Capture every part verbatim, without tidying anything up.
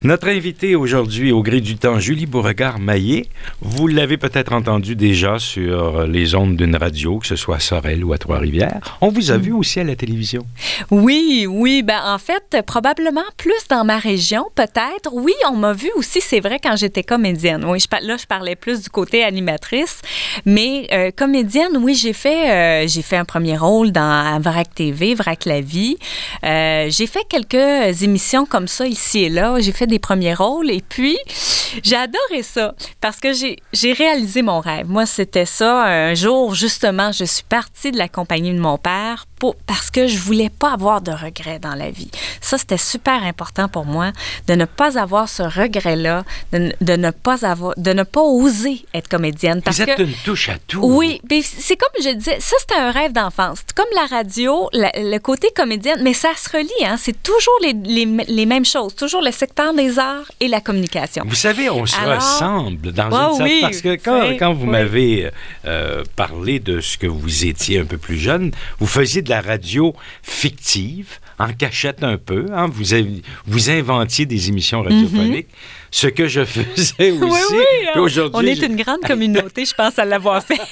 Notre invitée aujourd'hui au gré du temps, Julie Beauregard-Maillé, vous l'avez peut-être entendu déjà sur les ondes d'une radio, que ce soit à Sorel ou à Trois-Rivières. On vous a vu aussi à la télévision. Oui, oui. Ben, en fait, probablement plus dans ma région, peut-être. Oui, on m'a vu aussi, c'est vrai, quand j'étais comédienne. Oui, je, là, je parlais plus du côté animatrice. Mais euh, comédienne, oui, j'ai fait, euh, j'ai fait un premier rôle dans Vrac T V, Vrac la vie. Euh, j'ai fait quelques émissions comme ça ici et là. J'ai fait des premiers rôles et puis j'ai adoré ça parce que j'ai, j'ai réalisé mon rêve. Moi, c'était ça. Un jour, justement, je suis partie de la compagnie de mon père pour, parce que je voulais pas avoir de regrets dans la vie. Ça, c'était super important pour moi de ne pas avoir ce regret-là, de, de ne pas avoir, de ne pas oser être comédienne. Parce Vous êtes que, une touche à tout. Oui, mais c'est comme je disais, ça, c'était un rêve d'enfance. C'est comme la radio, la, le côté comédienne, mais ça se relie, hein. C'est toujours les, les, les mêmes choses, toujours le secteur des arts et la communication. Vous savez, on se Alors, ressemble dans oh, une certaine... oui, Parce que quand, quand vous oui. m'avez euh, parlé de ce que vous étiez un peu plus jeune, vous faisiez de la radio fictive, en cachette un peu. Hein? Vous, avez, vous inventiez des émissions radiophoniques, mm-hmm. ce que je faisais aussi. Oui, oui. Puis aujourd'hui, on est une grande communauté, je pense, à l'avoir fait.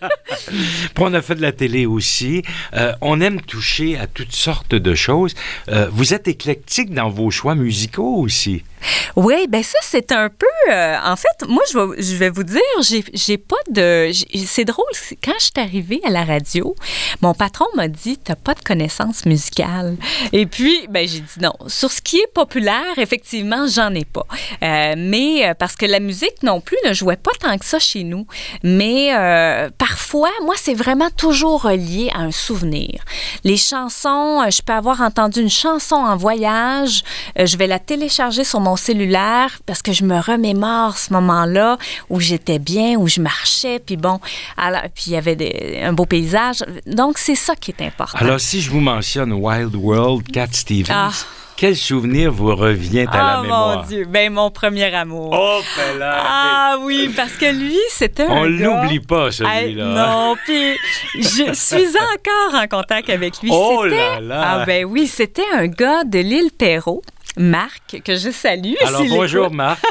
Puis on a fait de la télé aussi. Euh, on aime toucher à toutes sortes de choses. Euh, vous êtes éclectique dans vos choix musicaux aussi. Oui, bien ça, c'est un peu... Euh, en fait, moi, je vais, je vais vous dire, j'ai, j'ai pas de... J'ai, c'est drôle, c'est, quand je suis arrivée à la radio, mon patron m'a dit, t'as pas de connaissances musicales. Et puis, ben j'ai dit non. Sur ce qui est populaire, effectivement, j'en ai pas. Euh, mais, parce que la musique non plus ne jouait pas tant que ça chez nous. Mais euh, parfois, moi, c'est vraiment toujours relié à un souvenir. Les chansons, je peux avoir entendu une chanson en voyage, euh, je vais la télécharger sur mon cellulaire parce que je me remémore ce moment-là où j'étais bien, où je marchais, puis bon, alors, puis il y avait des, un beau paysage. Donc, c'est ça qui est important. Alors, si je vous mentionne Wild World, Cat Stevens, ah. quel souvenir vous revient à oh, la mémoire? Oh mon Dieu, ben mon premier amour. Oh, ben là! Ah oui, parce que lui, c'était un On gars... l'oublie pas, celui-là. Hey, non, puis je suis encore en contact avec lui. Oh c'était... là là! Ah ben oui, c'était un gars de l'île Perrot. Marc, que je salue. Alors, bonjour, écoute. Marc.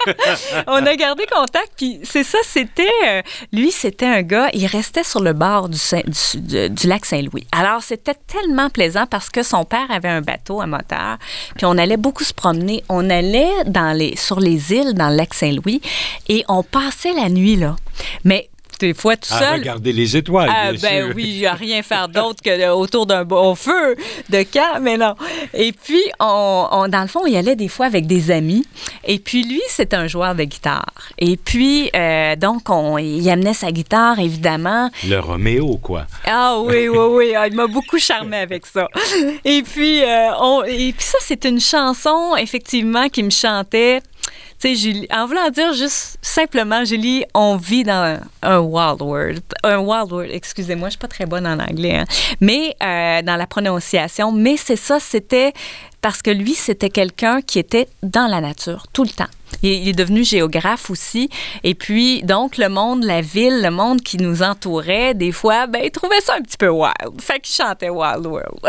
On a gardé contact, puis c'est ça, c'était... Euh, lui, c'était un gars, il restait sur le bord du, Saint, du, du, du lac Saint-Louis. Alors, c'était tellement plaisant parce que son père avait un bateau à moteur, puis on allait beaucoup se promener. On allait dans les, sur les îles, dans le lac Saint-Louis, et on passait la nuit, là. Mais... des fois tout seul. À regarder les étoiles, ah, bien ben sûr. oui, à rien faire d'autre que autour d'un bon feu de camp, mais non. Et puis, on, on, dans le fond, il y allait des fois avec des amis. Et puis, lui, c'est un joueur de guitare. Et puis, euh, donc, on, il amenait sa guitare, évidemment. Le Roméo, quoi. Ah oui, oui, oui. Il m'a beaucoup charmé avec ça. Et puis, euh, on, et puis ça, c'est une chanson, effectivement, qui me chantait. Tu sais, Julie, en voulant dire juste simplement, Julie, on vit dans un wild world. Un wild world, excusez-moi, je suis pas très bonne en anglais, hein. Mais euh, dans la prononciation. Mais c'est ça, c'était parce que lui, c'était quelqu'un qui était dans la nature tout le temps. Il, il est devenu géographe aussi. Et puis, donc, le monde, la ville, le monde qui nous entourait, des fois, ben, il trouvait ça un petit peu wild. Fait qu'il chantait Wild World.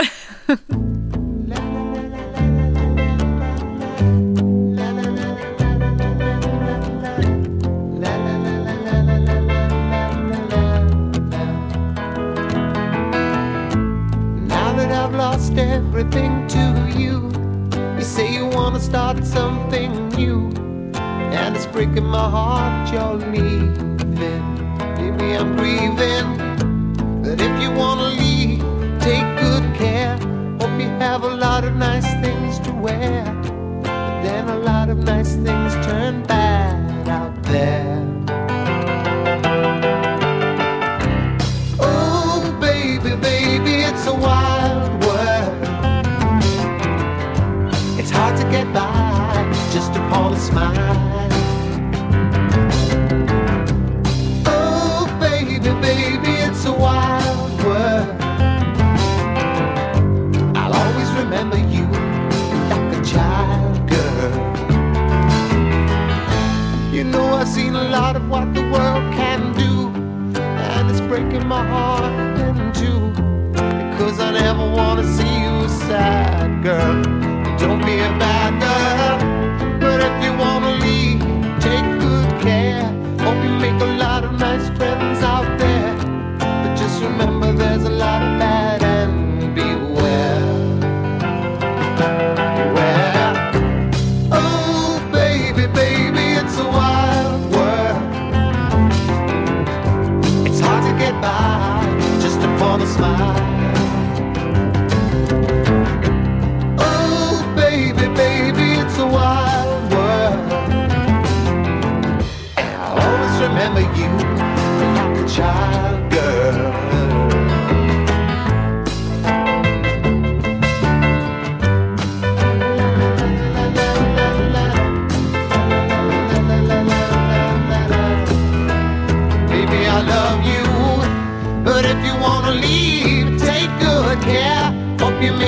I've lost everything to you. You say you want to start something new, and it's breaking my heart you're leaving. Baby, I'm grieving. But if you want to leave, take good care. Hope you have a lot of nice things to wear, but then a lot of nice things turn bad out there. Oh, baby, baby, it's a wild hard to get by just upon a smile. Oh, baby, baby, it's a wild world. I'll always remember you like a child, girl. You know I've seen a lot of what the world can do, and it's breaking my heart in two, because I never want to see you sad, girl. Don't be a bad girl.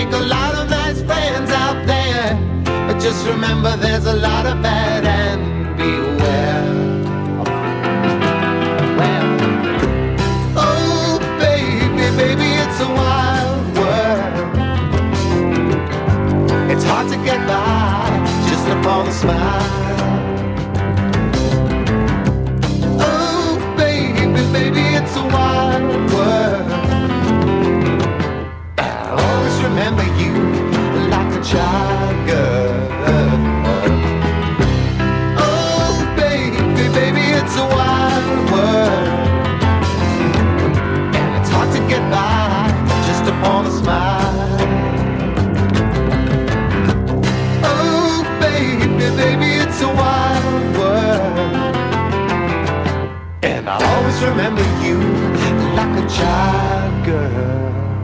make a lot of nice friends out there, but just remember there's a lot of bad and beware. Well, oh baby, baby, it's a wild world. It's hard to get by just upon a smile. Oh baby, baby, it's a wild world. I'll always remember you like a child girl. Oh baby, baby, it's a wild world, and it's hard to get by just upon a smile. Oh baby, baby, it's a wild world, and I'll always remember you like a child girl.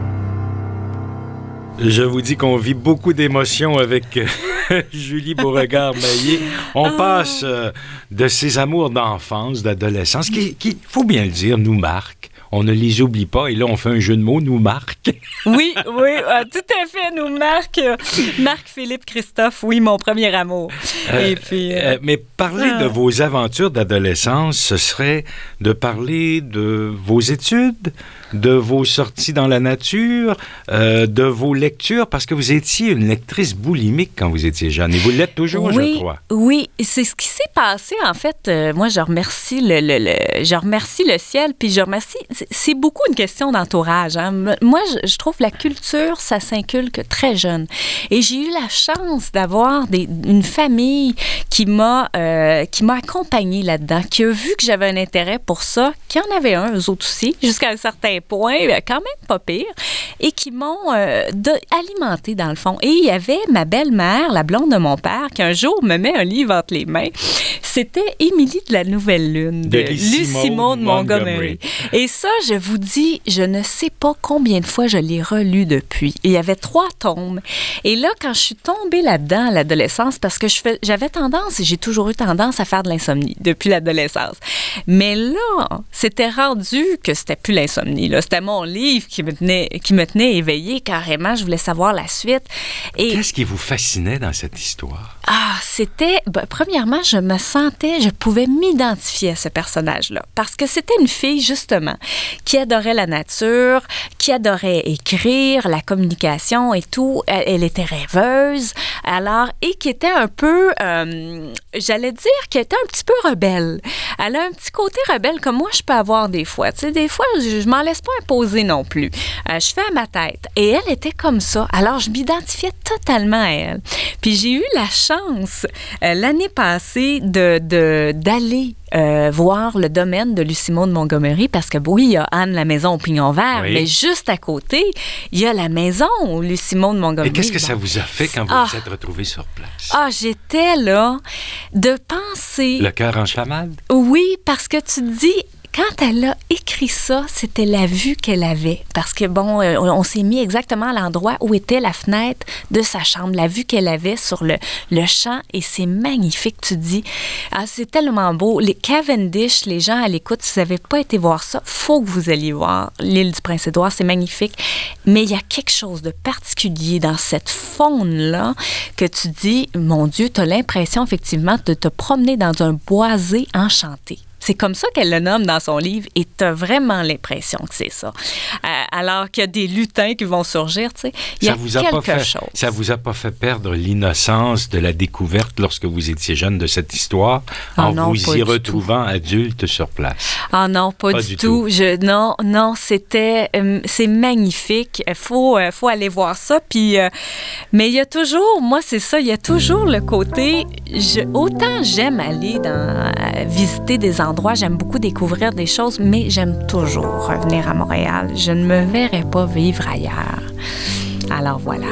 Je vous dis qu'on vit beaucoup d'émotions avec Julie Beauregard-Maillet. On ah. passe euh, de ces amours d'enfance, d'adolescence, qui, qui, faut bien le dire, nous marquent. On ne les oublie pas. Et là, on fait un jeu de mots, nous marque. Oui, oui, euh, tout à fait, nous marque. Euh, Marc-Philippe Christophe, oui, mon premier amour. Euh, Et puis, euh, euh, mais parler euh... de vos aventures d'adolescence, ce serait de parler de vos études, de vos sorties dans la nature, euh, de vos lectures, parce que vous étiez une lectrice boulimique quand vous étiez jeune. Et vous l'êtes toujours, oui, je crois. Oui, c'est ce qui s'est passé, en fait. Euh, moi, je remercie le, le, le, je remercie le ciel, puis je remercie... C'est beaucoup une question d'entourage. Hein. Moi, je, je trouve la culture, ça s'inculque très jeune. Et j'ai eu la chance d'avoir des, une famille qui m'a euh, qui m'a accompagnée là-dedans, qui a vu que j'avais un intérêt pour ça, qui en avait un, eux autres aussi, jusqu'à un certain point, quand même pas pire, et qui m'ont euh, de, alimentée dans le fond. Et il y avait ma belle-mère, la blonde de mon père, qui un jour me met un livre entre les mains. C'était Émilie de la Nouvelle Lune, de, de Lucie-Maud Montgomery. Et ça, je vous dis, je ne sais pas combien de fois je l'ai relu depuis. Et il y avait trois tomes. Et là, quand je suis tombée là-dedans à l'adolescence, parce que je fais, j'avais tendance, et j'ai toujours eu tendance à faire de l'insomnie depuis l'adolescence. Mais là, c'était rendu que c'était plus l'insomnie. Là. C'était mon livre qui me tenait, qui me tenait éveillée carrément. Je voulais savoir la suite. Et qu'est-ce qui vous fascinait dans cette histoire? Ah, c'était... Ben, premièrement, je me sentais... Je pouvais m'identifier à ce personnage-là. Parce que c'était une fille, justement, qui adorait la nature, qui adorait écrire, la communication et tout. Elle, elle était rêveuse, alors, et qui était un peu... Euh, j'allais dire qu'elle était un petit peu rebelle. Elle a un petit côté rebelle comme moi, je peux avoir des fois. Tu sais, des fois, je, je m'en laisse pas imposer non plus. Euh, je fais à ma tête. Et elle était comme ça. Alors, je m'identifiais totalement à elle. Puis j'ai eu la chance, euh, l'année passée, de, de, d'aller euh, voir le domaine de Lucie-Maud Montgomery, parce que, oui, il y a Anne, la maison au pignon vert, oui. Mais juste à côté, il y a la maison où Lucie-Maud Montgomery... Et qu'est-ce que bon. ça vous a fait quand vous ah. vous êtes retrouvée sur place? Ah, j'étais là de penser... Le cœur en chamade? Oui, parce que tu te dis... Quand elle a écrit ça, c'était la vue qu'elle avait. Parce que, bon, euh, on s'est mis exactement à l'endroit où était la fenêtre de sa chambre, la vue qu'elle avait sur le, le champ. Et c'est magnifique, tu dis. Ah, c'est tellement beau. Les Cavendish, les gens à l'écoute, si vous n'avez pas été voir ça, il faut que vous alliez voir l'île du Prince-Édouard. C'est magnifique. Mais il y a quelque chose de particulier dans cette faune-là que tu dis, mon Dieu, tu as l'impression, effectivement, de te promener dans un boisé enchanté. C'est comme ça qu'elle le nomme dans son livre et tu as vraiment l'impression que c'est ça. Euh, alors qu'il y a des lutins qui vont surgir, tu sais, il y a, vous a quelque pas fait, chose. Ça vous a pas fait perdre l'innocence de la découverte lorsque vous étiez jeune de cette histoire oh en non, vous y retrouvant tout. Adulte sur place? Ah non, pas, pas du, du tout. tout. Je, non, non, c'était... Euh, c'est magnifique. Il faut, euh, faut aller voir ça. Puis, euh, mais il y a toujours... Moi, c'est ça. Il y a toujours le côté... Je, autant j'aime aller dans, euh, visiter des endroits endroits, j'aime beaucoup découvrir des choses, mais j'aime toujours revenir à Montréal. Je ne me verrais pas vivre ailleurs. Alors voilà.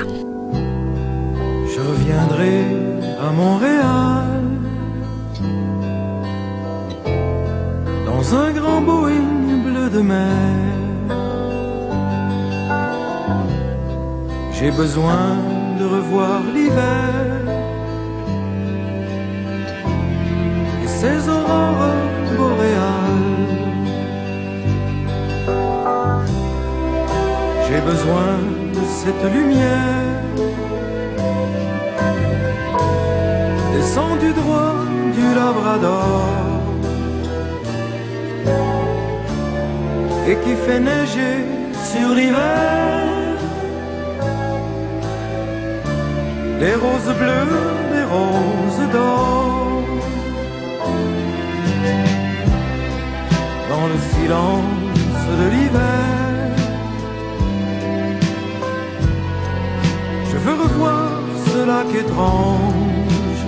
Je reviendrai à Montréal dans un grand Boeing bleu de mer. J'ai besoin de revoir l'hiver et ses aurores boréales. J'ai besoin de ces cette lumière descend du droit du Labrador et qui fait neiger sur l'hiver les roses bleues, les roses d'or. Dans le silence de l'hiver, je veux revoir ce lac étrange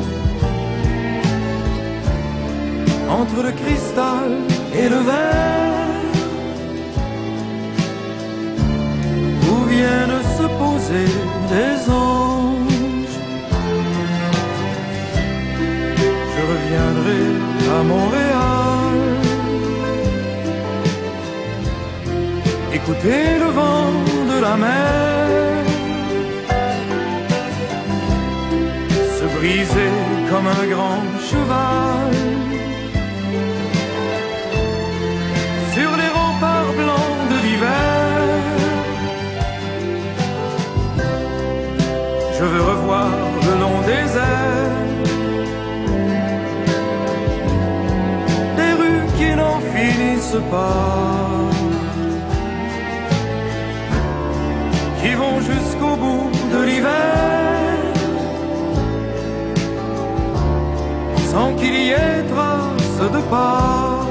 entre le cristal et le verre, où viennent se poser des anges. Je reviendrai à Montréal, écouter le vent de la mer se briser comme un grand cheval sur les remparts blancs de l'hiver. Je veux revoir le long des airs des rues qui n'en finissent pas, qui vont jusqu'au bout de l'hiver, sans qu'il y ait trace de pas.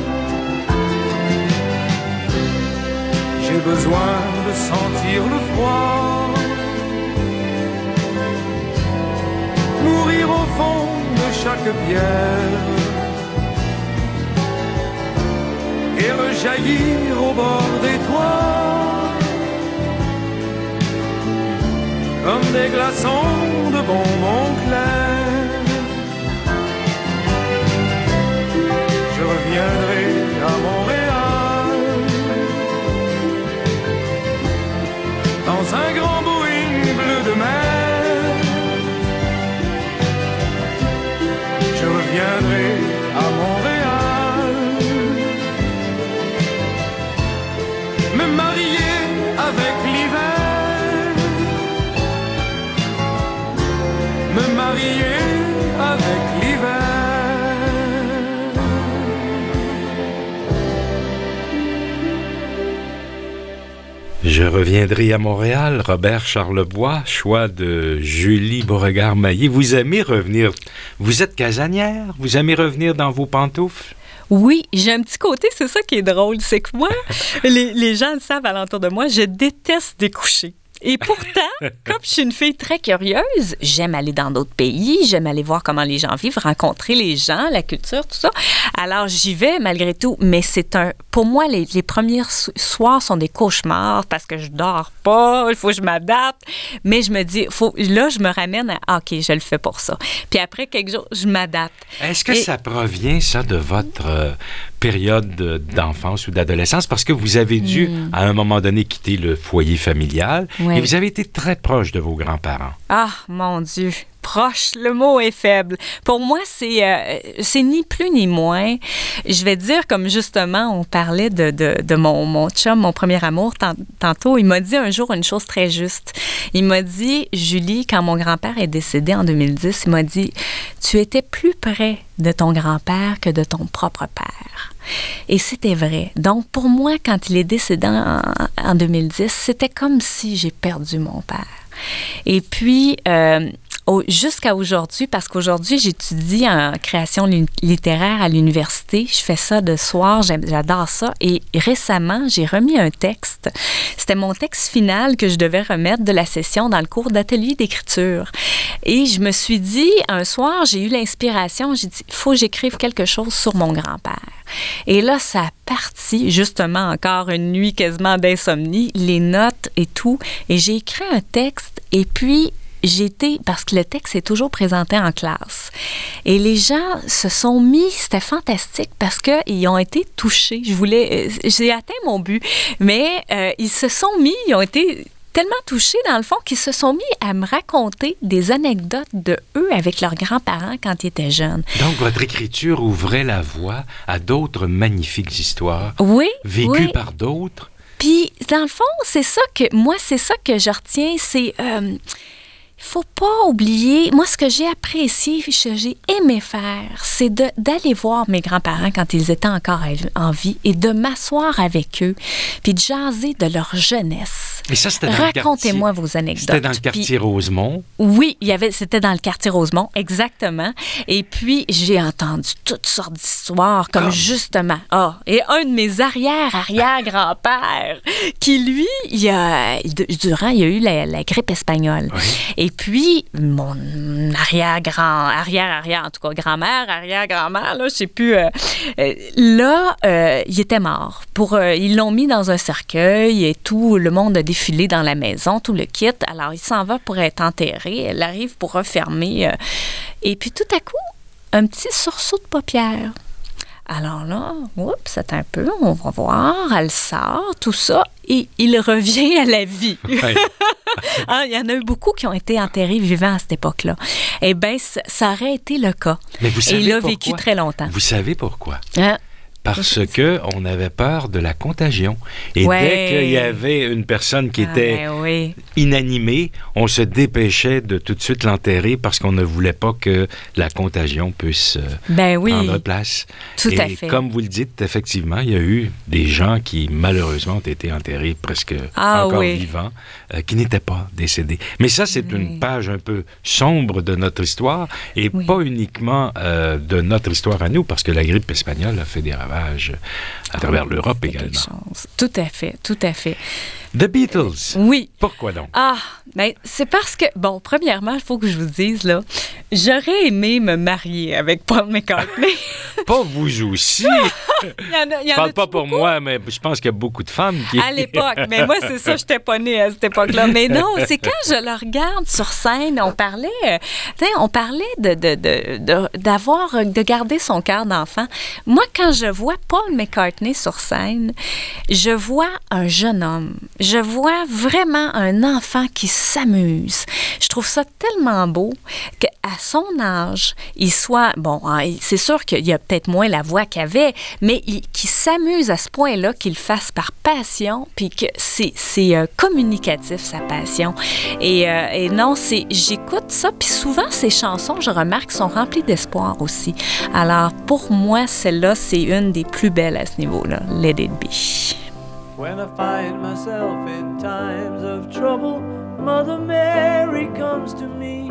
J'ai besoin de sentir le froid, mourir au fond de chaque pierre et rejaillir au bord des toits comme des glaçons de bonbons clairs. Je reviendrai à Montréal dans un grand Boeing bleu de mer. Je reviendrai à Montréal, me marier avec l'hiver, me marier avec l'hiver. Je reviendrai à Montréal, Robert Charlebois, choix de Julie Beauregard-Maillet. Vous aimez revenir, vous êtes casanière, vous aimez revenir dans vos pantoufles? Oui, j'ai un petit côté, c'est ça qui est drôle, c'est que moi, les, les gens le savent alentour de moi, je déteste découcher. Et pourtant, comme je suis une fille très curieuse, j'aime aller dans d'autres pays, j'aime aller voir comment les gens vivent, rencontrer les gens, la culture, tout ça. Alors, j'y vais malgré tout, mais c'est un... Pour moi, les, les premiers soirs sont des cauchemars parce que je dors pas, il faut que je m'adapte. Mais je me dis, faut, là, je me ramène à, ah, OK, je le fais pour ça. Puis après quelques jours, je m'adapte. Est-ce que Et... ça provient, ça, de votre euh, période d'enfance ou d'adolescence? Parce que vous avez dû, mm. à un moment donné, quitter le foyer familial. Oui. Et vous avez été très proche de vos grands-parents. Ah, mon Dieu! Proche, le mot est faible. Pour moi, c'est, euh, c'est ni plus ni moins. Je vais dire, comme justement, on parlait de, de, de mon, mon chum, mon premier amour, tant, tantôt, il m'a dit un jour une chose très juste. Il m'a dit, Julie, quand mon grand-père est décédé en deux mille dix, il m'a dit, tu étais plus près de ton grand-père que de ton propre père. Et c'était vrai. Donc, pour moi, quand il est décédé en, en deux mille dix, c'était comme si j'ai perdu mon père. Et puis, euh, au, jusqu'à aujourd'hui, parce qu'aujourd'hui, j'étudie en création littéraire à l'université. Je fais ça de soir, j'adore ça. Et récemment, j'ai remis un texte. C'était mon texte final que je devais remettre de la session dans le cours d'atelier d'écriture. Et je me suis dit, un soir, j'ai eu l'inspiration, j'ai dit, il faut que j'écrive quelque chose sur mon grand-père. Et là, ça a parti, justement, encore une nuit quasiment d'insomnie, les notes et tout. Et j'ai écrit un texte et puis j'ai été, parce que le texte est toujours présenté en classe. Et les gens se sont mis, c'était fantastique parce qu'ils ont été touchés. Je voulais, j'ai atteint mon but, mais euh, ils se sont mis, ils ont été tellement touchés, dans le fond, qu'ils se sont mis à me raconter des anecdotes de eux avec leurs grands-parents quand ils étaient jeunes. Donc, votre écriture ouvrait la voie à d'autres magnifiques histoires oui, vécues oui. par d'autres. Puis, dans le fond, c'est ça que, moi, c'est ça que je retiens, c'est... Euh, il ne faut pas oublier, moi, ce que j'ai apprécié, ce que j'ai aimé faire, c'est de, d'aller voir mes grands-parents quand ils étaient encore en vie et de m'asseoir avec eux, puis de jaser de leur jeunesse. Et ça, c'était dans Racontez-moi le quartier, vos anecdotes. C'était dans le quartier puis, Rosemont. Oui, il y avait, c'était dans le quartier Rosemont, exactement. Et puis, j'ai entendu toutes sortes d'histoires, comme, comme. justement, ah, oh, et un de mes arrière-arrière-grands-pères, qui, lui, il a, durant, il y a eu la, la grippe espagnole. Oui. Et puis, mon arrière-grand, arrière-arrière, en tout cas, grand-mère, arrière-grand-mère, là, je sais plus, euh, euh, là, euh, il était mort. Pour, euh, ils l'ont mis dans un cercueil et tout le monde a défilé dans la maison, tout le kit. Alors, il s'en va pour être enterré. Elle arrive pour refermer. Euh, et puis, tout à coup, un petit sursaut de paupières. Alors là, oups, c'est un peu, on va voir, elle sort, tout ça, et il revient à la vie. Ouais. Hein, il y en a eu beaucoup qui ont été enterrés vivants à cette époque-là. Eh bien, ça, ça aurait été le cas. Mais vous savez et il a pourquoi? vécu très longtemps. Vous savez pourquoi? Hein? Parce qu'on avait peur de la contagion. Et ouais. dès qu'il y avait une personne qui ah, était ben oui. inanimée, on se dépêchait de tout de suite l'enterrer parce qu'on ne voulait pas que la contagion puisse ben oui. prendre place. Tout et à fait. Comme vous le dites, effectivement, il y a eu des gens qui, malheureusement, ont été enterrés presque ah, encore oui. vivants, euh, qui n'étaient pas décédés. Mais ça, c'est oui. une page un peu sombre de notre histoire et oui. pas uniquement euh, de notre histoire à nous, parce que la grippe espagnole a fait des ravages à travers oh, l'Europe également. Tout à fait, tout à fait. The Beatles. Oui. Pourquoi donc? Ah, bien, c'est parce que, bon, premièrement, il faut que je vous dise, là, j'aurais aimé me marier avec Paul McCartney. Pas vous aussi. il y en a, il y en je parle pas beaucoup? pour moi, mais je pense qu'il y a beaucoup de femmes qui... À l'époque. Mais moi, c'est ça, je n'étais pas née à cette époque-là. Mais non, c'est quand je le regarde sur scène, on parlait, tu sais, on parlait de, de, de, de, d'avoir, de garder son cœur d'enfant. Moi, quand je vois Paul McCartney sur scène, je vois un jeune homme. Je vois vraiment un enfant qui s'amuse. Je trouve ça tellement beau qu'à son âge, il soit... Bon, c'est sûr qu'il y a peut-être moins la voix qu'il avait, mais il, qu'il s'amuse à ce point-là, qu'il le fasse par passion, puis que c'est, c'est euh, communicatif, sa passion. Et, euh, et non, c'est, j'écoute ça, puis souvent, ces chansons, je remarque, sont remplies d'espoir aussi. Alors, pour moi, celle-là, c'est une des plus belles à ce niveau-là, Let It Be. When I find myself in times of trouble, Mother Mary comes to me,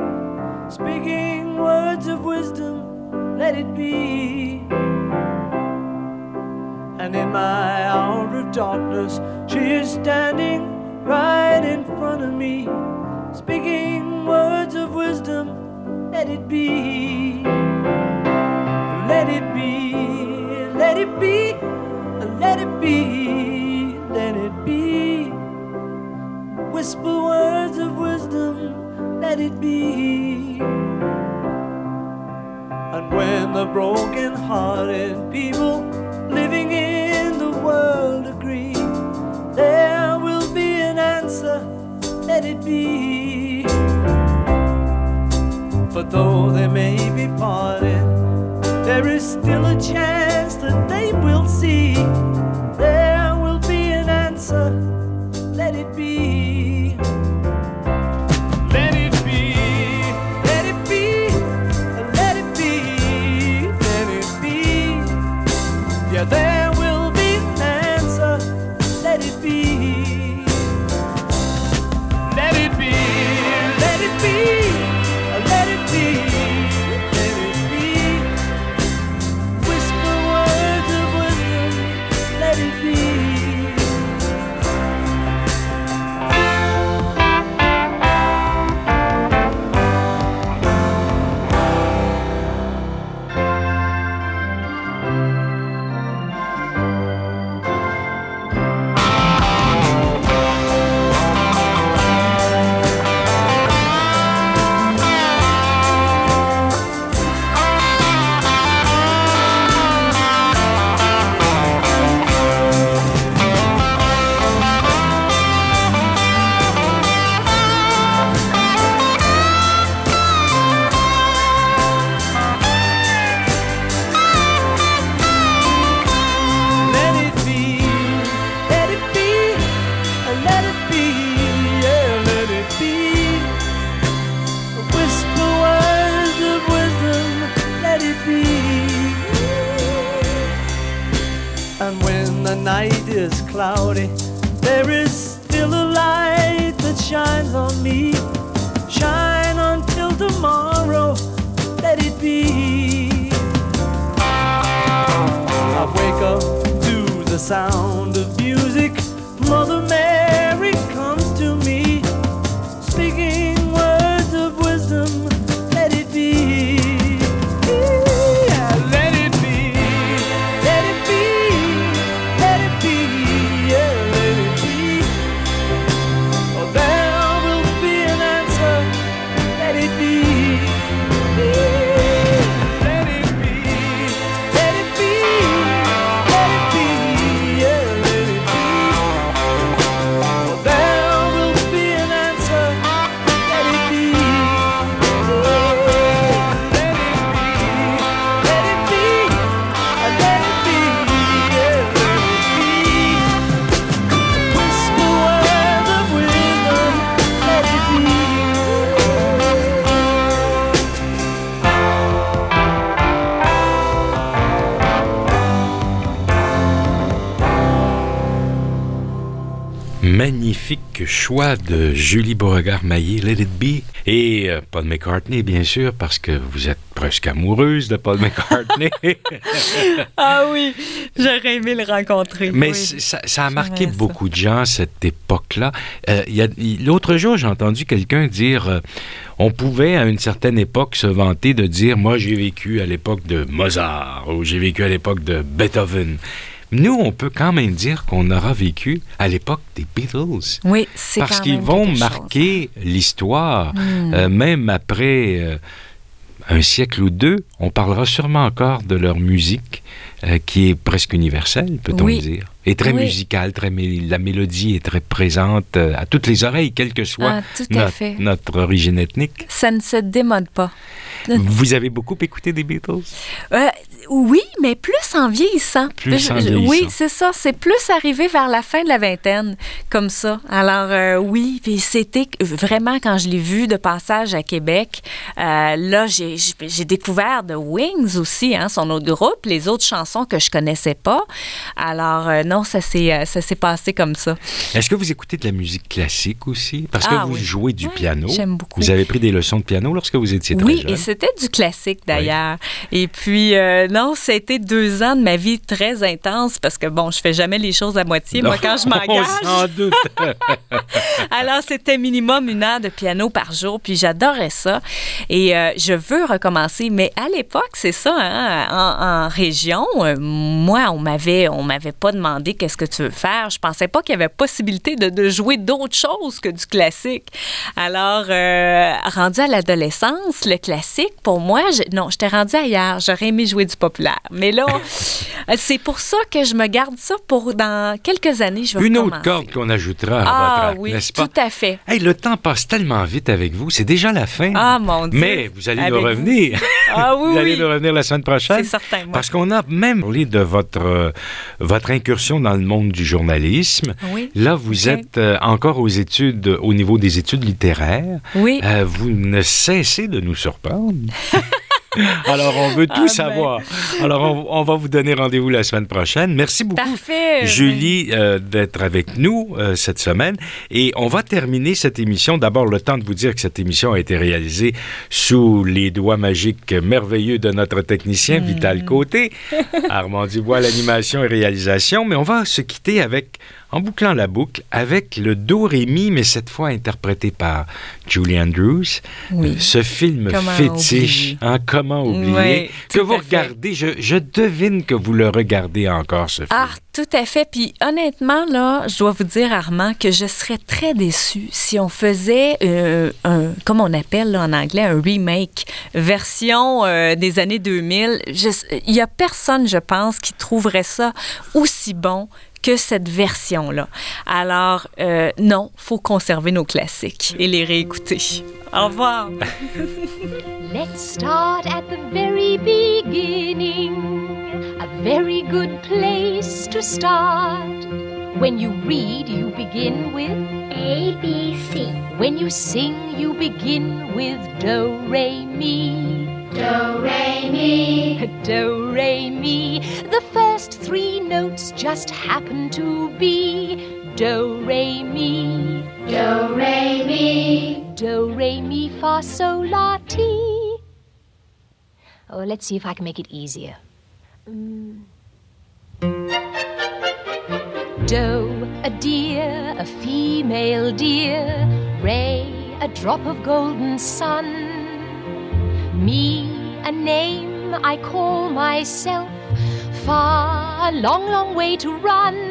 speaking words of wisdom, let it be. And in my hour of darkness, she is standing right in front of me, speaking words of wisdom, let it be. Let it be, let it be, let it be, let it be. Whisper words of wisdom, let it be. And when the broken-hearted people living in the world agree, there will be an answer, let it be. For though they may be parted, there is still a chance that they will see. There will be an answer, let it be. Let it be, let it be, let it be, let it be. Yeah, there will be an answer, let it be. Let it be, let it be, let it be, let it be. Whisper words of wisdom, is cloudy, there is still a light that shines on me. Shine until tomorrow, let it be. I wake up to the sound of music. Mother Mary comes to me, speaking words of wisdom. Let it be. Yeah, let it be. Let it be. Let it be. Yeah, let it be. Oh, there will be an answer. Let it be. Let it be. Let it be. Let it be. Yeah, let it be. Oh, there will be an answer. Let it be. Let it be. Let it be. Let it be. Yeah, let it be. Whisper words of wisdom. Let it be. Magnifique choix de Julie Beauregard-Maillé, Let It Be. Et euh, Paul McCartney, bien sûr, parce que vous êtes presque amoureuse de Paul McCartney. Ah oui, j'aurais aimé le rencontrer. Mais oui. c- ça, ça a marqué J'aimerais ça. beaucoup de gens, cette époque-là. Euh, il y a- il- l'autre jour, j'ai entendu quelqu'un dire euh, on pouvait, à une certaine époque, se vanter de dire « Moi, j'ai vécu à l'époque de Mozart » ou « J'ai vécu à l'époque de Beethoven ». Nous, on peut quand même dire qu'on aura vécu à l'époque des Beatles. Oui, c'est Parce quand qu'ils même vont quelque marquer l'histoire, Hmm. euh, même après euh, un siècle ou deux. On parlera sûrement encore de leur musique, euh, qui est presque universelle, peut-on Oui. dire. Et très Oui. musicale, très mé- la mélodie est très présente euh, à toutes les oreilles, quelle que soit Ah, tout à notre, fait. notre origine ethnique. Ça ne se démode pas. Vous avez beaucoup écouté des Beatles? Euh, oui, mais plus en vieillissant. Plus en Je- je- vieillissant. Oui, c'est ça. C'est plus arrivé vers la fin de la vingtaine, comme ça. Alors, euh, oui, puis c'était vraiment quand je l'ai vu de passage à Québec. euh, là, j'ai, j'ai j'ai découvert The Wings aussi, hein, son autre groupe, les autres chansons que je connaissais pas. Alors, euh, non, ça s'est, euh, ça s'est passé comme ça. Est-ce que vous écoutez de la musique classique aussi? Parce que Ah vous oui. jouez du Oui, piano. j'aime beaucoup. Vous avez pris des leçons de piano lorsque vous étiez très Oui, jeune. et c'était du classique d'ailleurs. Et puis, euh, non, ça a été deux ans de ma vie très intense parce que, bon, je fais jamais les choses à moitié, moi, quand je On m'engage. s'en doute. Alors, c'était minimum une heure de piano par jour, puis j'adorais ça. Et euh, je veux recommencer. Mais à l'époque, c'est ça, hein, en, en région, euh, moi, on m'avait, on m'avait pas demandé qu'est-ce que tu veux faire. Je pensais pas qu'il y avait possibilité de, de jouer d'autres choses que du classique. Alors, euh, rendu à l'adolescence, le classique, pour moi, je, non, j'étais rendue ailleurs. J'aurais aimé jouer du populaire. Mais là, c'est pour ça que je me garde ça pour dans quelques années, je vais Une recommencer. autre corde qu'on ajoutera à Ah votre arc, oui, n'est-ce pas? tout à fait. Hey, le temps passe tellement vite avec vous. C'est déjà la fin. Ah, mon Dieu. Mais vous allez Avec nous vous revenir. aussi. Ah oui, vous allez oui. nous revenir la semaine prochaine. C'est certain, moi. Parce qu'on a même parlé de votre, euh, votre incursion dans le monde du journalisme. Oui. Là, vous Ok. êtes euh, encore aux études, au niveau des études littéraires. Oui. Euh, vous ne cessez de nous surprendre. Alors, on veut tout Ah ben. savoir. Alors, on, on va vous donner rendez-vous la semaine prochaine. Merci beaucoup, Parfait. Julie, euh, d'être avec nous euh, cette semaine. Et on va terminer cette émission. D'abord, le temps de vous dire que cette émission a été réalisée sous les doigts magiques merveilleux de notre technicien, Vital Côté. Armand Dubois, l'animation et réalisation. Mais on va se quitter avec, en bouclant la boucle, avec le Do-Ré-Mi, mais cette fois interprété par Julie Andrews. Oui. Ce film Comment fétiche, oublier? hein, comment oublier, Oui, que tout vous à fait. regardez, je, je devine que vous le regardez encore, ce film. Ah, tout à fait. Puis honnêtement, là, je dois vous dire, Armand, que je serais très déçue si on faisait euh, un, comme on appelle là, en anglais, un remake, version euh, des années deux mille. Il n'y a personne, je pense, qui trouverait ça aussi bon que cette version-là. Alors, euh, non, il faut conserver nos classiques et les réécouter. Au revoir. Let's start at the very beginning. A very good place to start. When you read, you begin with A, B, C. When you sing, you begin with Do, Re, Mi. Do, Re, Mi. Do, Re, Mi. The first three notes just happen to be do, re, mi. Do, re, mi. Do, re, mi, fa, sol, la, ti. Oh, let's see if I can make it easier. Mm. Do, a deer, a female deer. Re, a drop of golden sun. Mi, a name I call myself. Fa, a long, long way to run.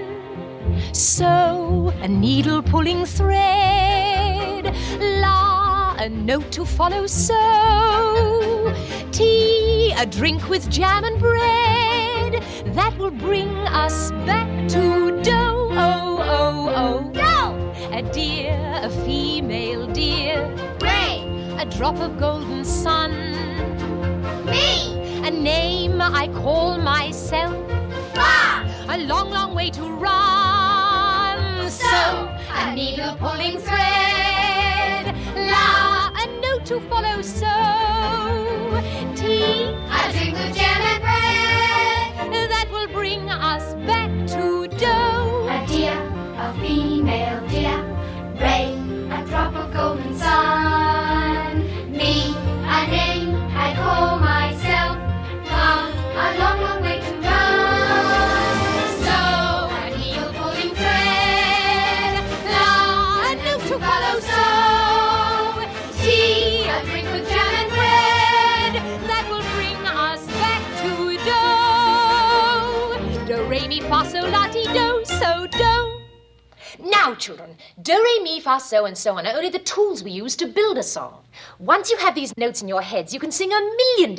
So, a needle pulling thread. La, a note to follow. So, tea, a drink with jam and bread. That will bring us back to do. Oh, oh, oh, Do. A deer, a female deer. Re. A drop of golden sun. Mi. A name I call myself. Fa. A long, long way to run. So, a needle pulling thread. La. A note to follow. So, tea, A drink with jam and bread. that will bring us back to dough. A deer, a female deer. Re, a drop of golden sun. Me, a name I call myself. Fa, a long, long way to run. So, a needle pulling thread. La, A note to follow. So, tea, a drink with jam and bread. that will bring us back to dough. Do, re, mi, fa, sol, la, ti, do, so, do. Now, children, do, re, mi, fa, so, and so on are only the tools we use to build a song. Once you have these notes in your heads, you can sing a million